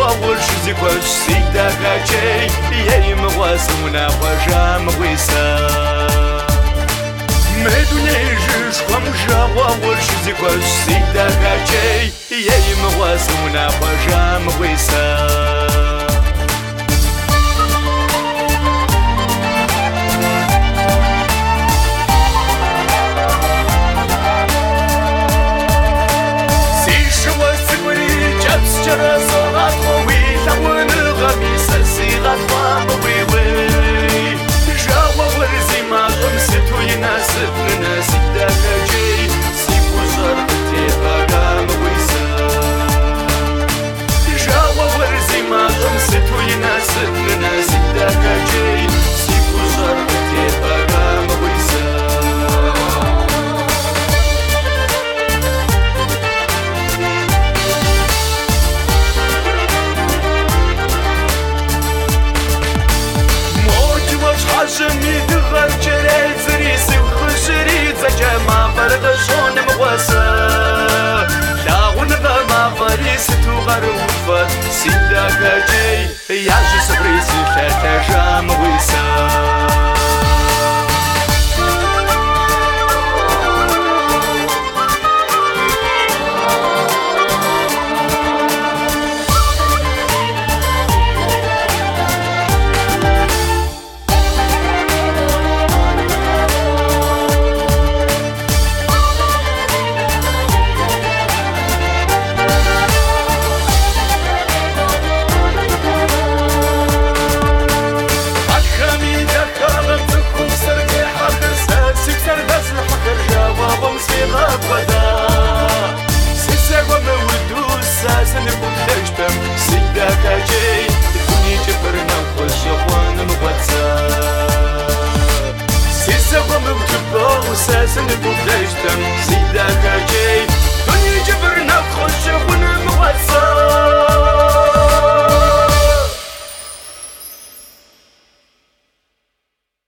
والشزي كوش سيدا كاجي يا مغواسونا وجام غويسا مدوني جيش ومجاوا والشزي كوش سيدا كاجي يا مغواسونا وجام غويسا جمي دغر جري زريسي وخشري زجما فرد شون مغوسا لا ونبا ما فريس تغر وفا سيدا كاجي يا جسبريسي فاتا جام ويسا سيدا كاجي تكوني جبرنا وخشوان مغواتسا سيسا ومبتبا وساسن بوكلاجتم سيدا كاجي تكوني جبرنا وخشوان مغواتسا